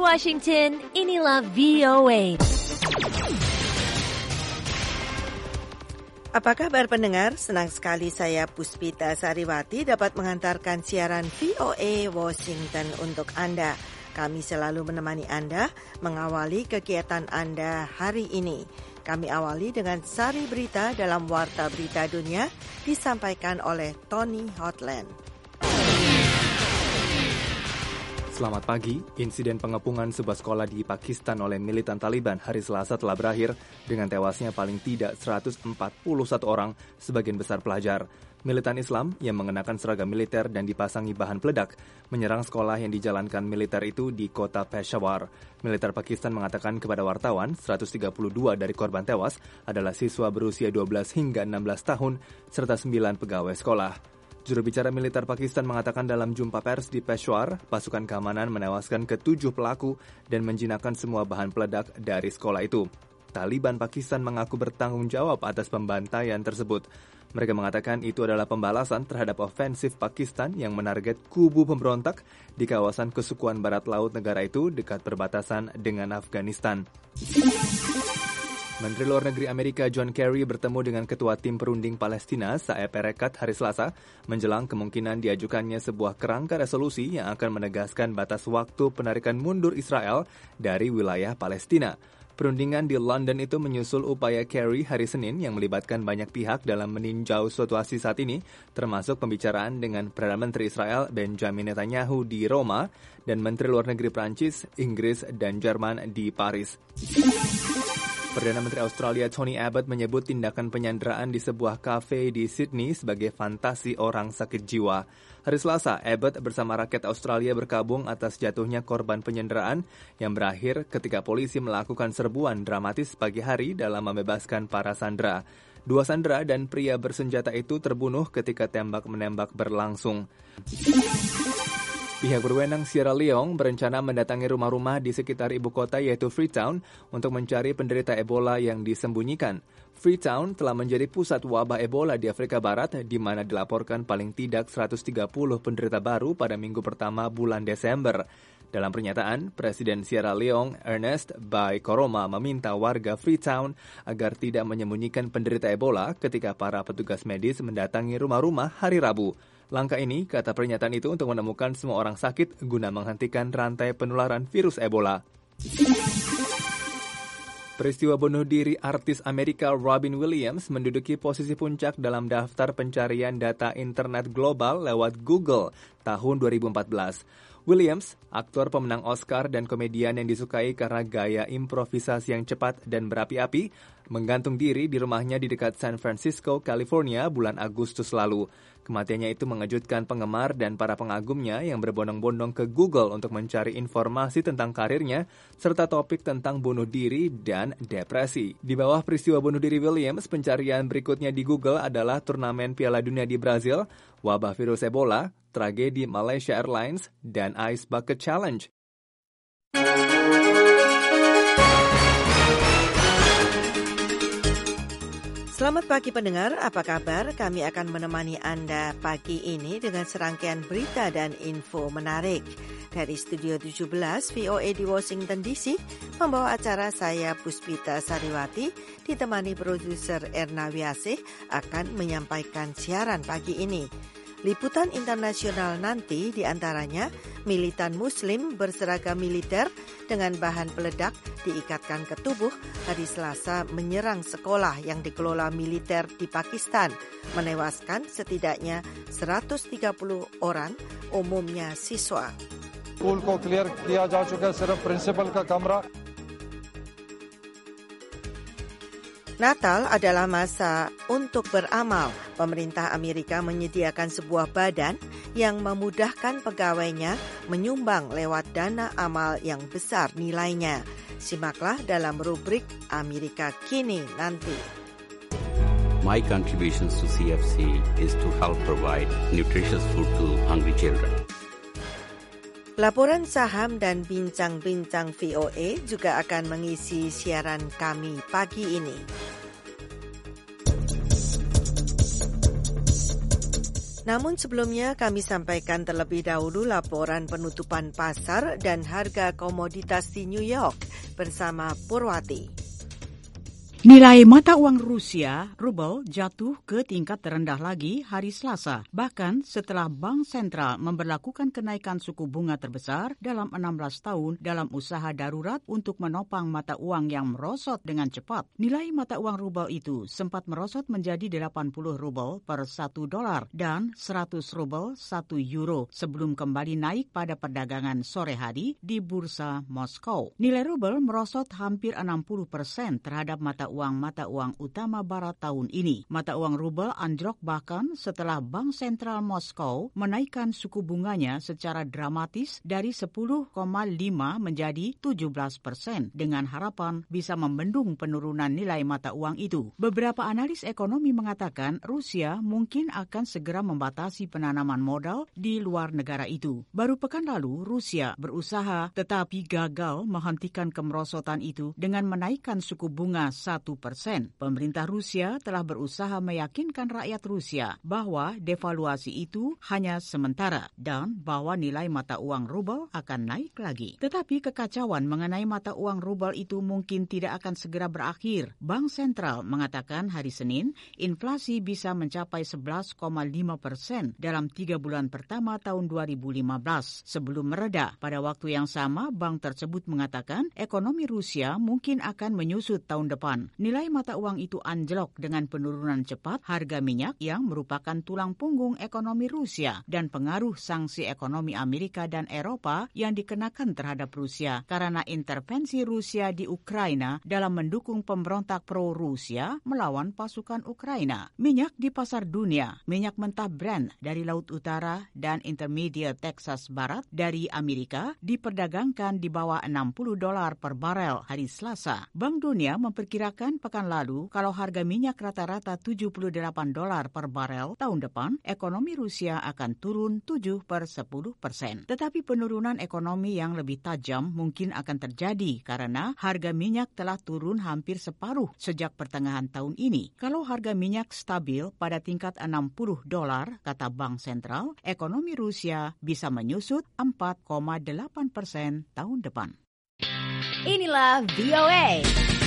Washington, inilah VOA. Apa kabar pendengar? Senang sekali saya Puspita Sariwati dapat mengantarkan siaran VOA Washington untuk Anda. Kami selalu menemani Anda mengawali kegiatan Anda hari ini. Kami awali dengan sari berita dalam Warta Berita Dunia disampaikan oleh Tony Hotland. Selamat pagi, insiden pengepungan sebuah sekolah di Pakistan oleh militan Taliban hari Selasa telah berakhir dengan tewasnya paling tidak 141 orang, sebagian besar pelajar. Militan Islam yang mengenakan seragam militer dan dipasangi bahan peledak menyerang sekolah yang dijalankan militer itu di kota Peshawar. Militer Pakistan mengatakan kepada wartawan 132 dari korban tewas adalah siswa berusia 12 hingga 16 tahun serta 9 pegawai sekolah. Juru bicara militer Pakistan mengatakan dalam jumpa pers di Peshawar, pasukan keamanan menewaskan ke-7 pelaku dan menjinakkan semua bahan peledak dari sekolah itu. Taliban Pakistan mengaku bertanggung jawab atas pembantaian tersebut. Mereka mengatakan itu adalah pembalasan terhadap ofensif Pakistan yang menarget kubu pemberontak di kawasan kesukuan barat laut negara itu dekat perbatasan dengan Afghanistan. Menteri Luar Negeri Amerika John Kerry bertemu dengan Ketua Tim Perunding Palestina Saeb Erekat hari Selasa menjelang kemungkinan diajukannya sebuah kerangka resolusi yang akan menegaskan batas waktu penarikan mundur Israel dari wilayah Palestina. Perundingan di London itu menyusul upaya Kerry hari Senin yang melibatkan banyak pihak dalam meninjau situasi saat ini, termasuk pembicaraan dengan Perdana Menteri Israel Benjamin Netanyahu di Roma dan Menteri Luar Negeri Prancis, Inggris, dan Jerman di Paris. Perdana Menteri Australia Tony Abbott menyebut tindakan penyanderaan di sebuah kafe di Sydney sebagai fantasi orang sakit jiwa. Hari Selasa, Abbott bersama rakyat Australia berkabung atas jatuhnya korban penyanderaan yang berakhir ketika polisi melakukan serbuan dramatis pagi hari dalam membebaskan para sandera. 2 sandera dan pria bersenjata itu terbunuh ketika tembak-menembak berlangsung. Pihak berwenang Sierra Leone berencana mendatangi rumah-rumah di sekitar ibu kota yaitu Freetown untuk mencari penderita Ebola yang disembunyikan. Freetown telah menjadi pusat wabah Ebola di Afrika Barat di mana dilaporkan paling tidak 130 penderita baru pada minggu pertama bulan Desember. Dalam pernyataan, Presiden Sierra Leone Ernest Bai Koroma meminta warga Freetown agar tidak menyembunyikan penderita Ebola ketika para petugas medis mendatangi rumah-rumah hari Rabu. Langkah ini, kata pernyataan itu, untuk menemukan semua orang sakit guna menghentikan rantai penularan virus Ebola. Peristiwa bunuh diri artis Amerika Robin Williams menduduki posisi puncak dalam daftar pencarian data internet global lewat Google tahun 2014. Williams, aktor pemenang Oscar dan komedian yang disukai karena gaya improvisasi yang cepat dan berapi-api, menggantung diri di rumahnya di dekat San Francisco, California bulan Agustus lalu. Kematiannya itu mengejutkan penggemar dan para pengagumnya yang berbondong-bondong ke Google untuk mencari informasi tentang karirnya serta topik tentang bunuh diri dan depresi. Di bawah peristiwa bunuh diri Williams, pencarian berikutnya di Google adalah turnamen Piala Dunia di Brazil, wabah virus Ebola, tragedi Malaysia Airlines, dan Ice Bucket Challenge. Selamat pagi pendengar, apa kabar? Kami akan menemani Anda pagi ini dengan serangkaian berita dan info menarik. Dari Studio 17 VOA di Washington DC, membawa acara saya Puspita Sariwati, ditemani produser Erna Wiasih akan menyampaikan siaran pagi ini. Liputan internasional nanti diantaranya militan muslim berseragam militer dengan bahan peledak diikatkan ke tubuh hari Selasa menyerang sekolah yang dikelola militer di Pakistan, menewaskan setidaknya 130 orang, umumnya siswa. School को clear किया जा चुका है, सिर्फ प्रिंसिपल का कमरा. Natal adalah masa untuk beramal. Pemerintah Amerika menyediakan sebuah badan yang memudahkan pegawainya menyumbang lewat dana amal yang besar nilainya. Simaklah dalam rubrik Amerika Kini nanti. My contributions to CFC is to help provide nutritious food to hungry children. Laporan saham dan bincang-bincang VOA juga akan mengisi siaran kami pagi ini. Namun sebelumnya kami sampaikan terlebih dahulu laporan penutupan pasar dan harga komoditas di New York bersama Purwati. Nilai mata uang Rusia, rubel, jatuh ke tingkat terendah lagi hari Selasa, bahkan setelah Bank Sentral memberlakukan kenaikan suku bunga terbesar dalam 16 tahun dalam usaha darurat untuk menopang mata uang yang merosot dengan cepat. Nilai mata uang rubel itu sempat merosot menjadi 80 rubel per 1 dolar dan 100 rubel 1 euro sebelum kembali naik pada perdagangan sore hari di Bursa Moskow. Nilai rubel merosot hampir 60% terhadap mata uang utama barat tahun ini. Mata uang rubel anjlok bahkan setelah Bank Sentral Moskow menaikkan suku bunganya secara dramatis dari 10,5 menjadi 17% dengan harapan bisa membendung penurunan nilai mata uang itu. Beberapa analis ekonomi mengatakan Rusia mungkin akan segera membatasi penanaman modal di luar negara itu. Baru pekan lalu Rusia berusaha tetapi gagal menghentikan kemerosotan itu dengan menaikkan suku bunga 1%. Pemerintah Rusia telah berusaha meyakinkan rakyat Rusia bahwa devaluasi itu hanya sementara dan bahwa nilai mata uang rubel akan naik lagi. Tetapi kekacauan mengenai mata uang rubel itu mungkin tidak akan segera berakhir. Bank Sentral mengatakan hari Senin inflasi bisa mencapai 11,5% dalam 3 bulan pertama tahun 2015 sebelum mereda. Pada waktu yang sama, bank tersebut mengatakan ekonomi Rusia mungkin akan menyusut tahun depan. Nilai mata uang itu anjlok dengan penurunan cepat harga minyak yang merupakan tulang punggung ekonomi Rusia dan pengaruh sanksi ekonomi Amerika dan Eropa yang dikenakan terhadap Rusia karena intervensi Rusia di Ukraina dalam mendukung pemberontak pro-Rusia melawan pasukan Ukraina. Minyak di pasar dunia, minyak mentah Brent dari Laut Utara dan Intermediate Texas Barat dari Amerika diperdagangkan di bawah $60 per barel hari Selasa. Bank Dunia memperkirakan pekan lalu, kalau harga minyak rata-rata $78 per barel tahun depan, ekonomi Rusia akan turun 7%. Tetapi penurunan ekonomi yang lebih tajam mungkin akan terjadi karena harga minyak telah turun hampir separuh sejak pertengahan tahun ini. Kalau harga minyak stabil pada tingkat $60, kata Bank Sentral, ekonomi Rusia bisa menyusut 4,8% tahun depan. Inilah VOA.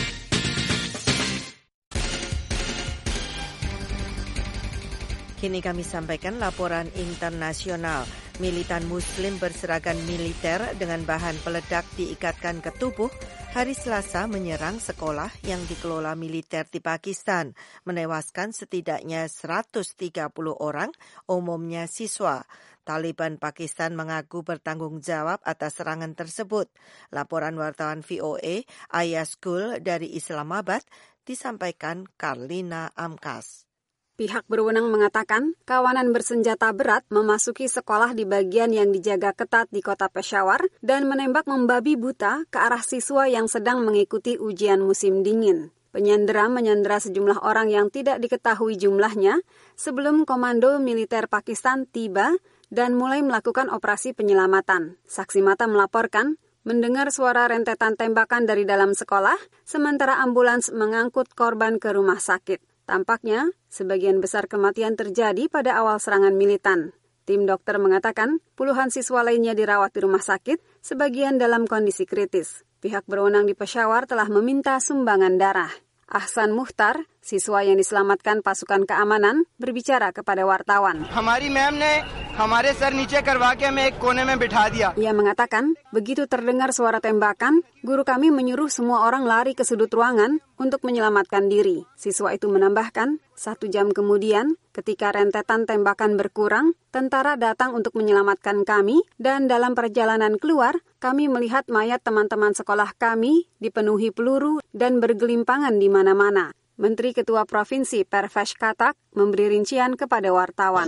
Kini kami sampaikan laporan internasional. Militan Muslim berseragam militer dengan bahan peledak diikatkan ke tubuh hari Selasa menyerang sekolah yang dikelola militer di Pakistan, menewaskan setidaknya 130 orang, umumnya siswa. Taliban Pakistan mengaku bertanggung jawab atas serangan tersebut. Laporan wartawan VOA Ayaz Gul dari Islamabad disampaikan Karlina Amkas. Pihak berwenang mengatakan kawanan bersenjata berat memasuki sekolah di bagian yang dijaga ketat di kota Peshawar dan menembak membabi buta ke arah siswa yang sedang mengikuti ujian musim dingin. Penyandera menyandera sejumlah orang yang tidak diketahui jumlahnya sebelum komando militer Pakistan tiba dan mulai melakukan operasi penyelamatan. Saksi mata melaporkan mendengar suara rentetan tembakan dari dalam sekolah, sementara ambulans mengangkut korban ke rumah sakit. Tampaknya, sebagian besar kematian terjadi pada awal serangan militan. Tim dokter mengatakan puluhan siswa lainnya dirawat di rumah sakit, sebagian dalam kondisi kritis. Pihak berwenang di Peshawar telah meminta sumbangan darah. Ahsan Muhtar, siswa yang diselamatkan pasukan keamanan, berbicara kepada wartawan. Ia mengatakan, begitu terdengar suara tembakan, guru kami menyuruh semua orang lari ke sudut ruangan untuk menyelamatkan diri. Siswa itu menambahkan, 1 jam kemudian, ketika rentetan tembakan berkurang, tentara datang untuk menyelamatkan kami, dan dalam perjalanan keluar, kami melihat mayat teman-teman sekolah kami dipenuhi peluru dan bergelimpangan di mana-mana. Menteri Ketua Provinsi Pervesh Khattak memberi rincian kepada wartawan.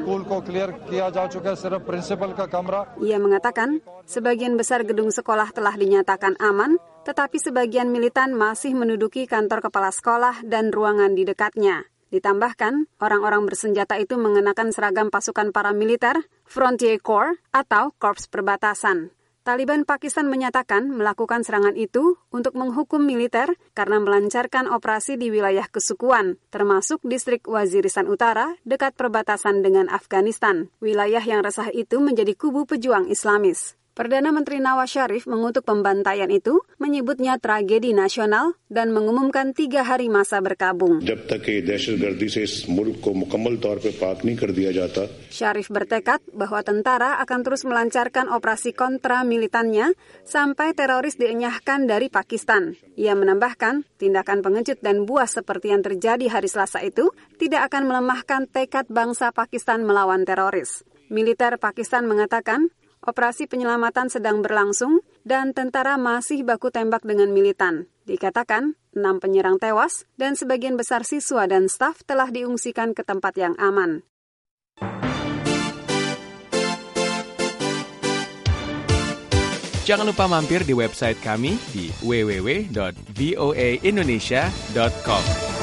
Ia mengatakan, sebagian besar gedung sekolah telah dinyatakan aman, tetapi sebagian militan masih menduduki kantor kepala sekolah dan ruangan di dekatnya. Ditambahkan, orang-orang bersenjata itu mengenakan seragam pasukan paramiliter, Frontier Corps, atau Korps Perbatasan. Taliban Pakistan menyatakan melakukan serangan itu untuk menghukum militer karena melancarkan operasi di wilayah kesukuan, termasuk distrik Waziristan Utara dekat perbatasan dengan Afghanistan. Wilayah yang resah itu menjadi kubu pejuang Islamis. Perdana Menteri Nawaz Sharif mengutuk pembantaian itu, menyebutnya tragedi nasional dan mengumumkan 3 hari masa berkabung. Sharif bertekad bahwa tentara akan terus melancarkan operasi kontra militannya sampai teroris dienyahkan dari Pakistan. Ia menambahkan, tindakan pengecut dan buas seperti yang terjadi hari Selasa itu tidak akan melemahkan tekad bangsa Pakistan melawan teroris. Militer Pakistan mengatakan, operasi penyelamatan sedang berlangsung dan tentara masih baku tembak dengan militan. Dikatakan, 6 penyerang tewas dan sebagian besar siswa dan staf telah diungsikan ke tempat yang aman. Jangan lupa mampir di website kami di www.voaindonesia.com.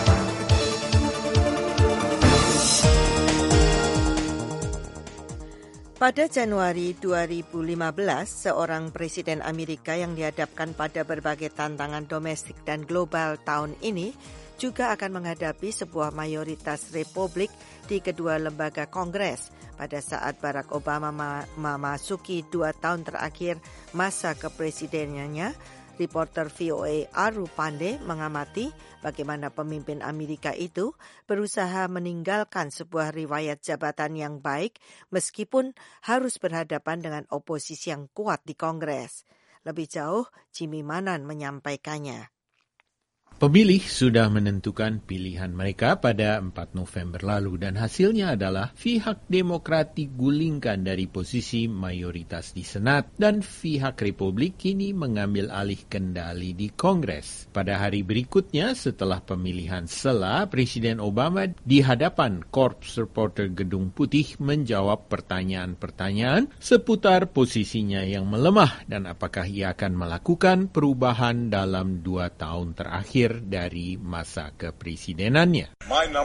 Pada Januari 2015, seorang presiden Amerika yang dihadapkan pada berbagai tantangan domestik dan global tahun ini juga akan menghadapi sebuah mayoritas Republik di kedua lembaga Kongres pada saat Barack Obama memasuki 2 tahun terakhir masa kepresidenannya. Reporter VOA Aru Pande mengamati bagaimana pemimpin Amerika itu berusaha meninggalkan sebuah riwayat jabatan yang baik meskipun harus berhadapan dengan oposisi yang kuat di Kongres. Lebih jauh, Jimmy Manan menyampaikannya. Pemilih sudah menentukan pilihan mereka pada 4 November lalu dan hasilnya adalah pihak Demokrat digulingkan dari posisi mayoritas di Senat dan pihak Republik kini mengambil alih kendali di Kongres. Pada hari berikutnya setelah pemilihan sela, Presiden Obama di hadapan korps reporter Gedung Putih menjawab pertanyaan-pertanyaan seputar posisinya yang melemah dan apakah ia akan melakukan perubahan dalam 2 tahun terakhir dari masa kepresidenannya.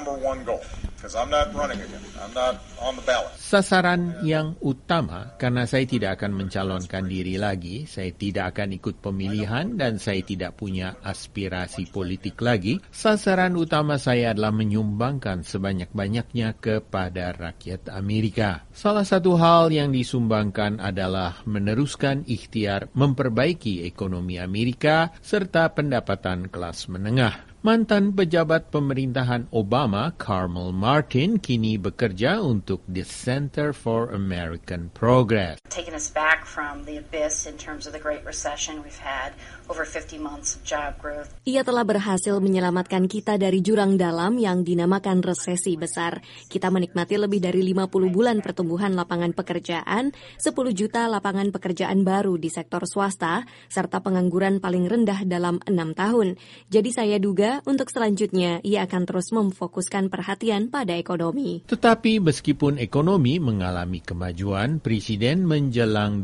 Sasaran yang utama, karena saya tidak akan mencalonkan diri lagi, saya tidak akan ikut pemilihan dan saya tidak punya aspirasi politik lagi, sasaran utama saya adalah menyumbangkan sebanyak-banyaknya kepada rakyat Amerika. Salah satu hal yang disumbangkan adalah meneruskan ikhtiar memperbaiki ekonomi Amerika serta pendapatan kelas menengah. Mantan pejabat pemerintahan Obama, Carmel Martin, kini bekerja untuk the Center for American Progress. Taking us back from the abyss in terms of the Great Recession, we've had over 50 months of job growth. Ia telah berhasil menyelamatkan kita dari jurang dalam yang dinamakan resesi besar. Kita menikmati lebih dari 50 bulan pertumbuhan lapangan pekerjaan, 10 juta lapangan pekerjaan baru di sektor swasta, serta pengangguran paling rendah dalam 6 tahun. Jadi saya duga untuk selanjutnya ia akan terus memfokuskan perhatian pada ekonomi. Tetapi meskipun ekonomi mengalami kemajuan, Presiden menjelang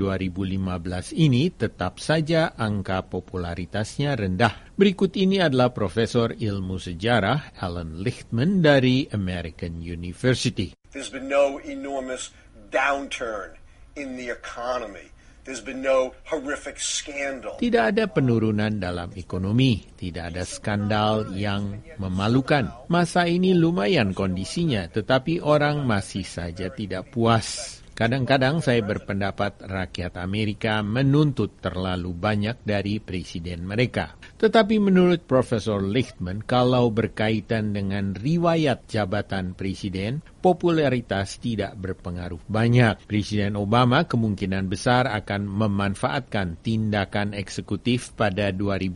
2015 ini tetap saja angka popularitasnya rendah. Berikut ini adalah Profesor Ilmu Sejarah Alan Lichtman dari American University. There's been no enormous downturn in the economy. There's been no horrific scandal. Tidak ada penurunan dalam ekonomi, tidak ada skandal yang memalukan. Masa ini lumayan kondisinya, tetapi orang masih saja tidak puas. Kadang-kadang saya berpendapat rakyat Amerika menuntut terlalu banyak dari presiden mereka. Tetapi menurut Profesor Lichtman, kalau berkaitan dengan riwayat jabatan presiden, popularitas tidak berpengaruh banyak. Presiden Obama kemungkinan besar akan memanfaatkan tindakan eksekutif pada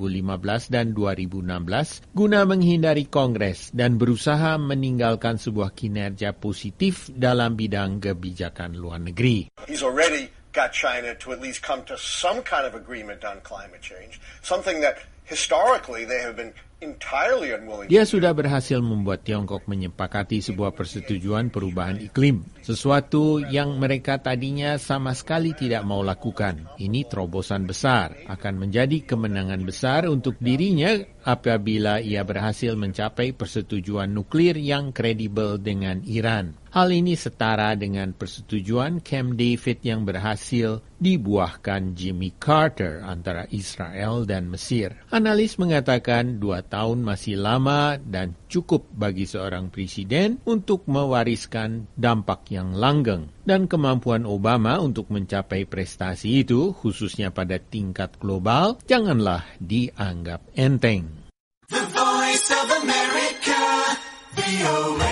2015 dan 2016 guna menghindari Kongres dan berusaha meninggalkan sebuah kinerja positif dalam bidang kebijakan luar negeri. He's already got China to at least come to some kind of agreement on climate change, something that historically they have been entirely unwilling. Dia sudah berhasil membuat Tiongkok menyepakati sebuah persetujuan perubahan iklim, sesuatu yang mereka tadinya sama sekali tidak mau lakukan. Ini terobosan besar, akan menjadi kemenangan besar untuk dirinya apabila ia berhasil mencapai persetujuan nuklir yang kredibel dengan Iran. Hal ini setara dengan persetujuan Camp David yang berhasil dibuahkan Jimmy Carter antara Israel dan Mesir. Analis mengatakan 2 tahun masih lama dan cukup bagi seorang presiden untuk mewariskan dampak yang langgeng. Dan kemampuan Obama untuk mencapai prestasi itu, khususnya pada tingkat global, janganlah dianggap enteng. The Voice of America, VOA.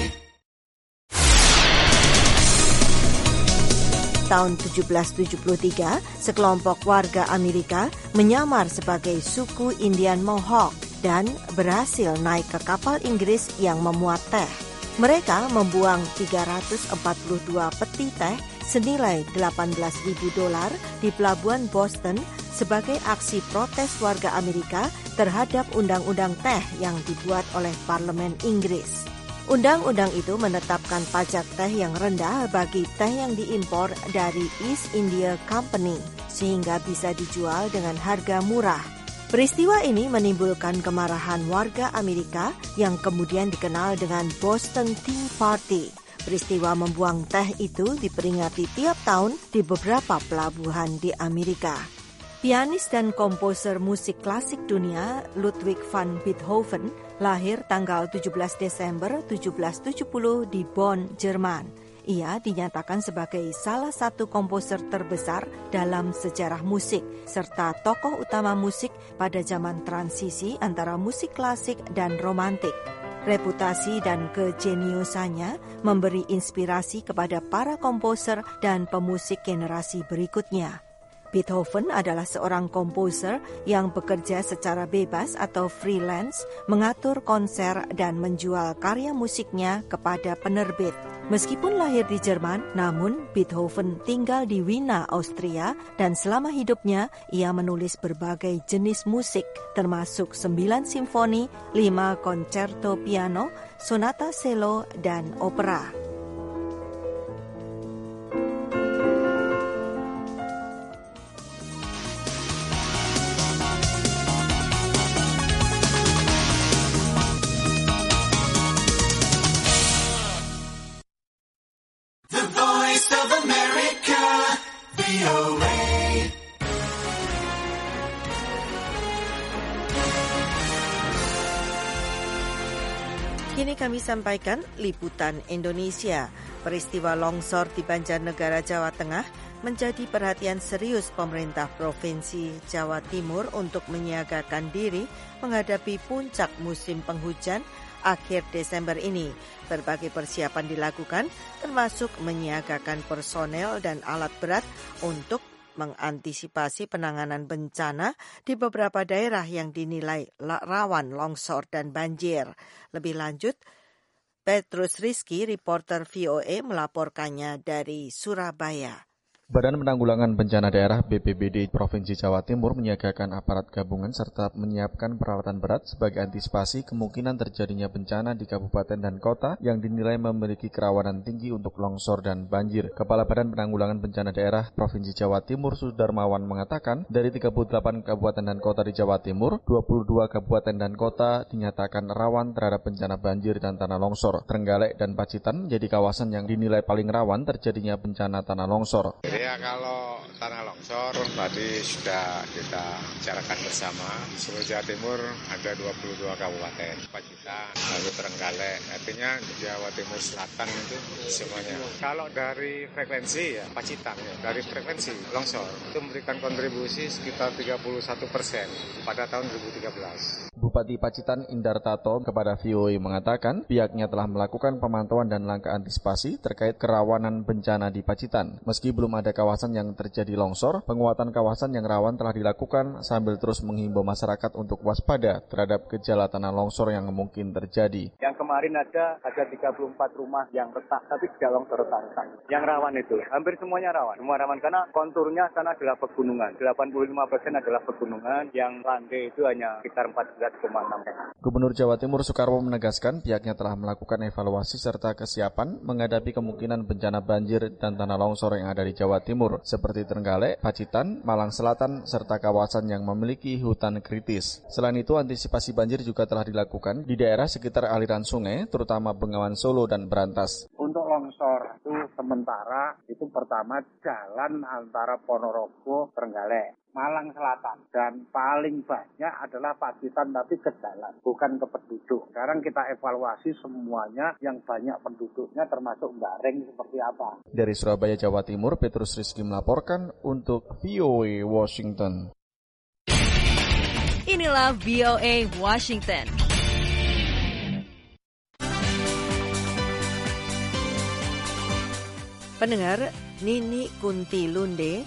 Tahun 1773, sekelompok warga Amerika menyamar sebagai suku Indian Mohawk dan berhasil naik ke kapal Inggris yang memuat teh. Mereka membuang 342 peti teh senilai $18.000 di pelabuhan Boston sebagai aksi protes warga Amerika terhadap undang-undang teh yang dibuat oleh Parlemen Inggris. Undang-undang itu menetapkan pajak teh yang rendah bagi teh yang diimpor dari East India Company, sehingga bisa dijual dengan harga murah. Peristiwa ini menimbulkan kemarahan warga Amerika yang kemudian dikenal dengan Boston Tea Party. Peristiwa membuang teh itu diperingati tiap tahun di beberapa pelabuhan di Amerika. Pianis dan komposer musik klasik dunia Ludwig van Beethoven lahir tanggal 17 Desember 1770 di Bonn, Jerman. Ia dinyatakan sebagai salah satu komposer terbesar dalam sejarah musik, serta tokoh utama musik pada zaman transisi antara musik klasik dan romantik. Reputasi dan kejeniusannya memberi inspirasi kepada para komposer dan pemusik generasi berikutnya. Beethoven adalah seorang komposer yang bekerja secara bebas atau freelance, mengatur konser dan menjual karya musiknya kepada penerbit. Meskipun lahir di Jerman, namun Beethoven tinggal di Wina, Austria, dan selama hidupnya ia menulis berbagai jenis musik, termasuk 9 simfoni, 5 konserto piano, sonata cello, dan opera. Kini kami sampaikan liputan Indonesia. Peristiwa longsor di Banjarnegara, Jawa Tengah menjadi perhatian serius pemerintah Provinsi Jawa Timur untuk menyiagakan diri menghadapi puncak musim penghujan akhir Desember ini. Berbagai persiapan dilakukan, termasuk menyiagakan personel dan alat berat untuk mengantisipasi penanganan bencana di beberapa daerah yang dinilai rawan longsor dan banjir. Lebih lanjut, Petrus Rizky, reporter VOA, melaporkannya dari Surabaya. Badan Penanggulangan Bencana Daerah BPBD Provinsi Jawa Timur menyiagakan aparat gabungan serta menyiapkan peralatan berat sebagai antisipasi kemungkinan terjadinya bencana di kabupaten dan kota yang dinilai memiliki kerawanan tinggi untuk longsor dan banjir. Kepala Badan Penanggulangan Bencana Daerah Provinsi Jawa Timur Sudarmawan mengatakan, dari 38 kabupaten dan kota di Jawa Timur, 22 kabupaten dan kota dinyatakan rawan terhadap bencana banjir dan tanah longsor. Trenggalek dan Pacitan menjadi kawasan yang dinilai paling rawan terjadinya bencana tanah longsor. Ya, kalau tanah longsor tadi sudah kita bicarakan bersama. Di seluruh Jawa Timur ada 22 kabupaten, Pacitan, lalu Trenggalek, artinya Jawa Timur Selatan itu semuanya. Kalau dari frekuensi ya Pacitan, ya, dari frekuensi longsor itu memberikan kontribusi sekitar 31% pada tahun 2013. Bupati Pacitan Indar Tato kepada VOA mengatakan pihaknya telah melakukan pemantauan dan langkah antisipasi terkait kerawanan bencana di Pacitan. Meski belum ada kawasan yang terjadi longsor, penguatan kawasan yang rawan telah dilakukan sambil terus menghimbau masyarakat untuk waspada terhadap gejala tanah longsor yang mungkin terjadi. Yang kemarin ada 34 rumah yang retak, tapi tidak longsor retak. Yang rawan itu, hampir semuanya rawan. Semua rawan karena konturnya sana adalah pegunungan. 85% adalah pegunungan, yang landai itu hanya sekitar 14,6. Gubernur Jawa Timur Soekarwo menegaskan pihaknya telah melakukan evaluasi serta kesiapan menghadapi kemungkinan bencana banjir dan tanah longsor yang ada di Jawa Timur, seperti Trenggalek, Pacitan, Malang Selatan, serta kawasan yang memiliki hutan kritis. Selain itu, antisipasi banjir juga telah dilakukan di daerah sekitar aliran sungai, terutama Bengawan Solo dan Brantas. Untuk longsor itu sementara itu pertama jalan antara Ponorogo, Trenggalek, Malang Selatan, dan paling banyak adalah Pacitan tapi ke jalan, bukan ke penduduk. Sekarang kita evaluasi semuanya yang banyak penduduknya termasuk Bareng seperti apa. Dari Surabaya, Jawa Timur, Petrus Rizky melaporkan untuk VOA Washington. Inilah VOA Washington. Pendengar, Nini Kunti Lunde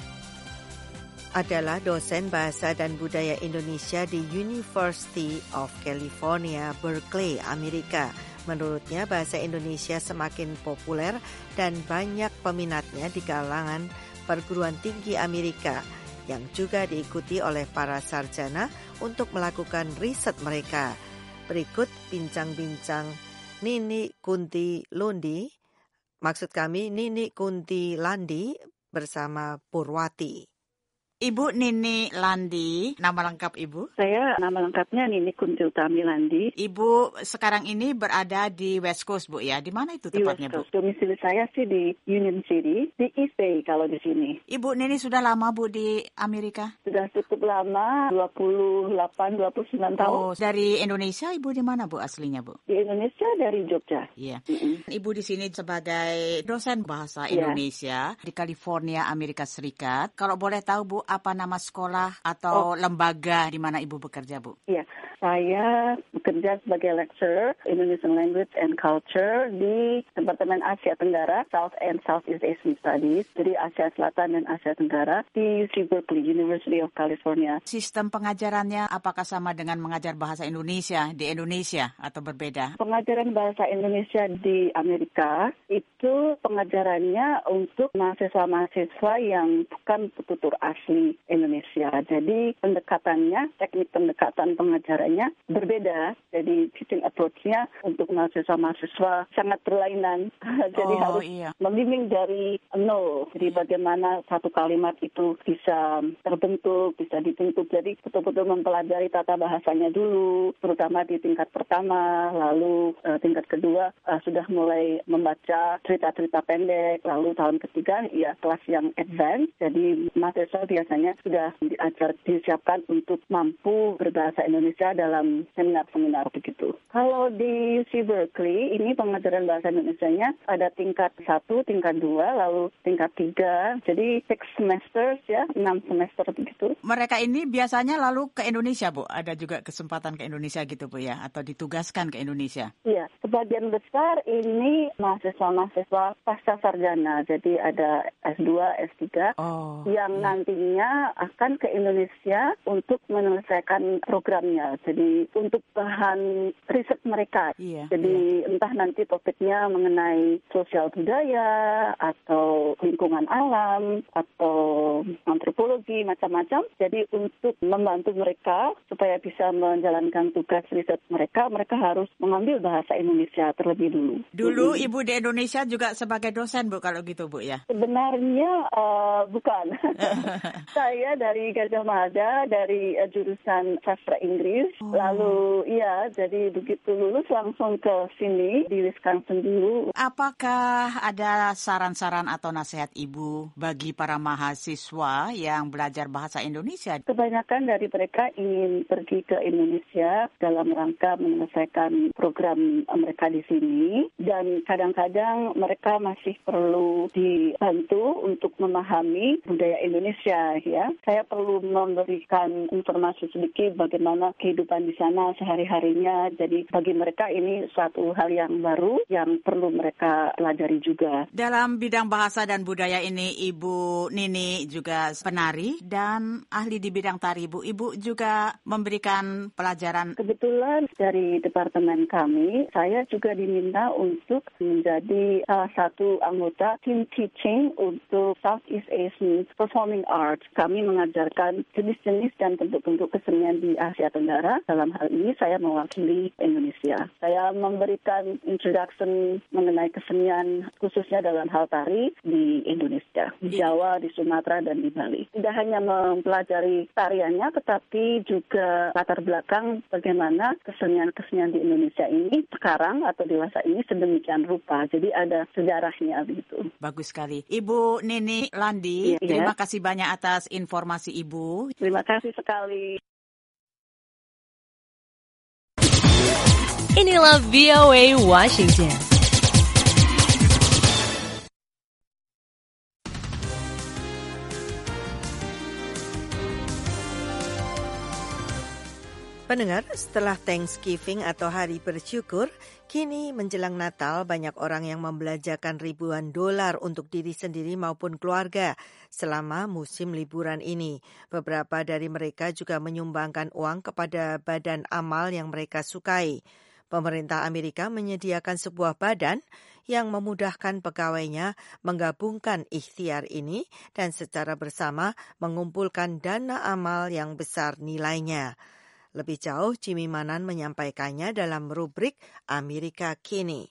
adalah dosen bahasa dan budaya Indonesia di University of California, Berkeley, Amerika. Menurutnya, bahasa Indonesia semakin populer dan banyak peminatnya di kalangan perguruan tinggi Amerika yang juga diikuti oleh para sarjana untuk melakukan riset mereka. Berikut bincang-bincang Nini Kunti Lundi, maksud kami Nini Kunti Landi bersama Purwati. Ibu Nini Landi, nama lengkap Ibu? Saya nama lengkapnya Nini Kunti Utami Landi. Ibu sekarang ini berada di West Coast, Bu, ya? Di mana itu tepatnya, Bu? Domisili saya sih di Union City, di East Bay kalau di sini. Ibu Nini sudah lama, Bu, di Amerika? Sudah cukup lama, 29 tahun. Oh, dari Indonesia, Ibu di mana, Bu, aslinya, Bu? Di Indonesia, dari Jogja. Iya. Ibu di sini sebagai dosen bahasa Indonesia di California, Amerika Serikat. Kalau boleh tahu, Bu, apa nama sekolah atau lembaga di mana Ibu bekerja, Bu? Iya, saya bekerja sebagai lecturer Indonesian Language and Culture di Departemen Asia Tenggara, South and Southeast Asian Studies, jadi Asia Selatan dan Asia Tenggara di UC Berkeley, University of California. Sistem pengajarannya apakah sama dengan mengajar bahasa Indonesia di Indonesia atau berbeda? Pengajaran bahasa Indonesia di Amerika itu pengajarannya untuk mahasiswa-mahasiswa yang bukan petutur asli Indonesia. Jadi pendekatannya, teknik pendekatan pengajarannya berbeda. Jadi teaching approach-nya untuk mahasiswa-mahasiswa sangat berlainan. Jadi harus membimbing dari nol. Jadi bagaimana satu kalimat itu bisa terbentuk, bisa dibentuk. Jadi betul-betul mempelajari tata bahasanya dulu, terutama di tingkat pertama, lalu tingkat kedua sudah mulai membaca cerita-cerita pendek, lalu tahun ketiga ya kelas yang advance. Jadi mahasiswa biasanya sudah disiapkan untuk mampu berbahasa Indonesia dalam seminar-seminar begitu. Kalau di UC Berkeley, ini pengajaran bahasa Indonesianya ada tingkat 1, tingkat 2, lalu tingkat 3. Jadi 6 semesters ya, 6 semester begitu. Mereka ini biasanya lalu ke Indonesia, Bu? Ada juga kesempatan ke Indonesia gitu, Bu, ya? Atau ditugaskan ke Indonesia? Iya, sebagian besar ini mahasiswa-mahasiswa pasca sarjana. Jadi ada S2, S3 yang nantinya akan ke Indonesia untuk menyelesaikan programnya. Jadi untuk bahan riset mereka. Jadi entah nanti topiknya mengenai sosial budaya atau lingkungan alam atau antropologi macam-macam. Jadi untuk membantu mereka supaya bisa menjalankan tugas riset mereka harus mengambil bahasa Indonesia terlebih dulu. Dulu Ibu di Indonesia juga sebagai dosen, Bu, kalau gitu, Bu, ya? Sebenarnya bukan. Saya dari Gadjah Mada, dari jurusan sastra Inggris. Lalu jadi begitu lulus langsung ke sini di Wisconsin dulu. Apakah ada saran-saran atau nasihat Ibu bagi para mahasiswa yang belajar bahasa Indonesia? Kebanyakan dari mereka ingin pergi ke Indonesia dalam rangka menyelesaikan program mereka di sini, dan kadang-kadang mereka masih perlu dibantu untuk memahami budaya Indonesia, ya. Saya perlu memberikan informasi sedikit bagaimana kehidupan kehidupan di sana sehari-harinya. Jadi bagi mereka ini suatu hal yang baru yang perlu mereka pelajari juga. Dalam bidang bahasa dan budaya ini Ibu Nini juga penari dan ahli di bidang tari. Ibu juga memberikan pelajaran. Kebetulan dari departemen kami, saya juga diminta untuk menjadi salah satu anggota team teaching untuk Southeast Asian Performing Arts. Kami mengajarkan jenis-jenis dan bentuk-bentuk kesenian di Asia Tenggara. Dalam hal ini saya mewakili Indonesia. Saya memberikan introduction mengenai kesenian khususnya dalam hal tari di Indonesia, di Jawa, di Sumatera, dan di Bali. Tidak hanya mempelajari tariannya, tetapi juga latar belakang bagaimana kesenian-kesenian di Indonesia ini sekarang atau dewasa ini sedemikian rupa. Jadi ada sejarahnya begitu. Bagus sekali. Ibu Nini Landi, terima kasih banyak atas informasi Ibu. Terima kasih sekali. Inilah VOA Washington. Pendengar, setelah Thanksgiving atau Hari Bersyukur, kini menjelang Natal banyak orang yang membelanjakan ribuan dolar untuk diri sendiri maupun keluarga selama musim liburan ini. Beberapa dari mereka juga menyumbangkan uang kepada badan amal yang mereka sukai. Pemerintah Amerika menyediakan sebuah badan yang memudahkan pegawainya menggabungkan ikhtiar ini dan secara bersama mengumpulkan dana amal yang besar nilainya. Lebih jauh, Jimmy Manan menyampaikannya dalam rubrik Amerika Kini.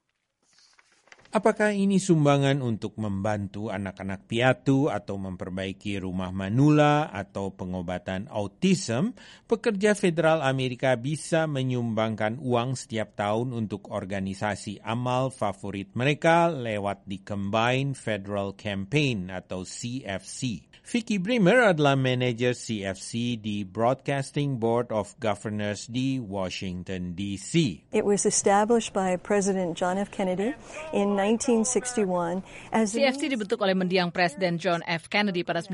Apakah ini sumbangan untuk membantu anak-anak piatu atau memperbaiki rumah manula atau pengobatan autism? Pekerja federal Amerika bisa menyumbangkan uang setiap tahun untuk organisasi amal favorit mereka lewat di Combined Federal Campaign atau CFC. Vicky Bremer adalah manajer CFC di Broadcasting Board of Governors di Washington, D.C. It was established by President John F. Kennedy in 1961 as CFC dibentuk oleh mendiang Presiden John F. Kennedy pada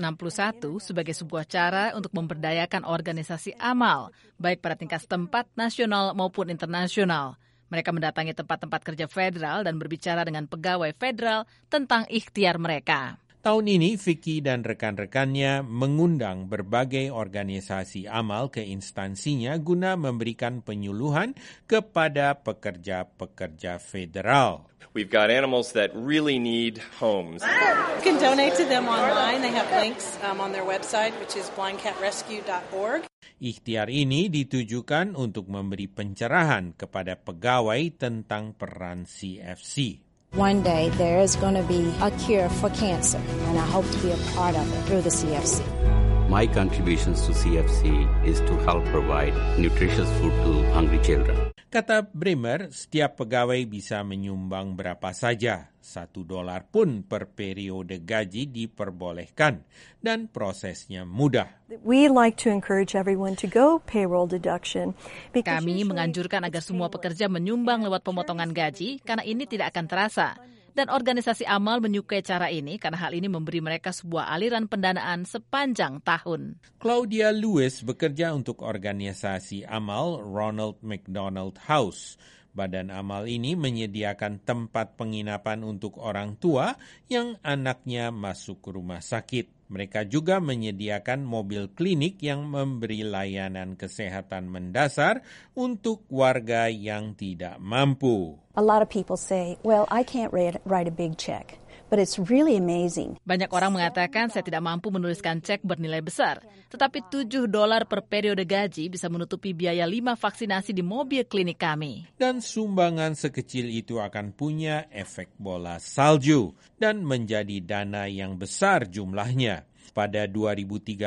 1961 sebagai sebuah cara untuk memberdayakan organisasi amal, baik pada tingkat setempat, nasional maupun internasional. Mereka mendatangi tempat-tempat kerja federal dan berbicara dengan pegawai federal tentang ikhtiar mereka. Tahun ini, Vicky dan rekan-rekannya mengundang berbagai organisasi amal ke instansinya guna memberikan penyuluhan kepada pekerja-pekerja federal. We've got animals that really need homes. You can donate to them online. They have links on their website, which is blindcatrescue.org. Ikhtiar ini ditujukan untuk memberi pencerahan kepada pegawai tentang peran CFC. One day there is going to be a cure for cancer, and I hope to be a part of it through the CFC. My contributions to CFC is to help provide nutritious food to hungry children. Kata Bremer, setiap pegawai bisa menyumbang berapa saja. $1 pun per periode gaji diperbolehkan dan prosesnya mudah. We like to encourage everyone to go payroll deduction. Kami menganjurkan agar semua pekerja menyumbang lewat pemotongan gaji karena ini tidak akan terasa. Dan organisasi amal menyukai cara ini karena hal ini memberi mereka sebuah aliran pendanaan sepanjang tahun. Claudia Lewis bekerja untuk organisasi amal Ronald McDonald House. Badan amal ini menyediakan tempat penginapan untuk orang tua yang anaknya masuk rumah sakit. Mereka juga menyediakan mobil klinik yang memberi layanan kesehatan mendasar untuk warga yang tidak mampu. A lot of people say, well, I can't write a big check. But it's really amazing. Banyak orang mengatakan saya tidak mampu menuliskan cek bernilai besar. Tetapi $7 per periode gaji bisa menutupi biaya 5 vaksinasi di mobil klinik kami. Dan sumbangan sekecil itu akan punya efek bola salju dan menjadi dana yang besar jumlahnya. Pada 2013,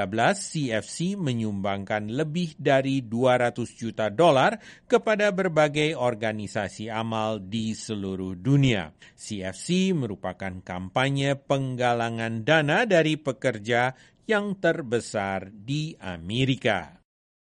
CFC menyumbangkan lebih dari $200 juta kepada berbagai organisasi amal di seluruh dunia. CFC merupakan kampanye penggalangan dana dari pekerja yang terbesar di Amerika.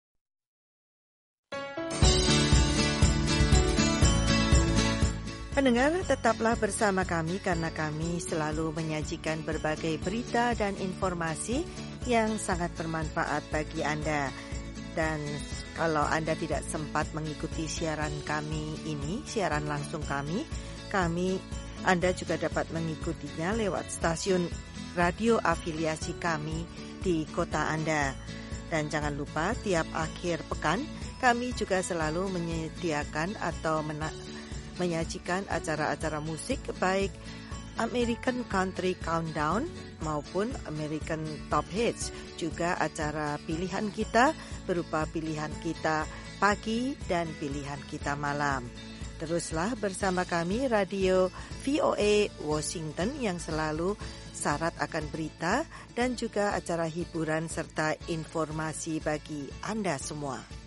Pendengar, tetaplah bersama kami karena kami selalu menyajikan berbagai berita dan informasi yang sangat bermanfaat bagi Anda. Dan kalau Anda tidak sempat mengikuti siaran kami ini, siaran langsung kami, Anda juga dapat mengikutinya lewat stasiun radio afiliasi kami di kota Anda. Dan jangan lupa tiap akhir pekan kami juga selalu menyediakan atau menyajikan acara-acara musik baik American Country Countdown maupun American Top Hits, juga acara pilihan kita berupa pilihan kita pagi dan pilihan kita malam. Teruslah bersama kami Radio VOA Washington yang selalu syarat akan berita dan juga acara hiburan serta informasi bagi Anda semua.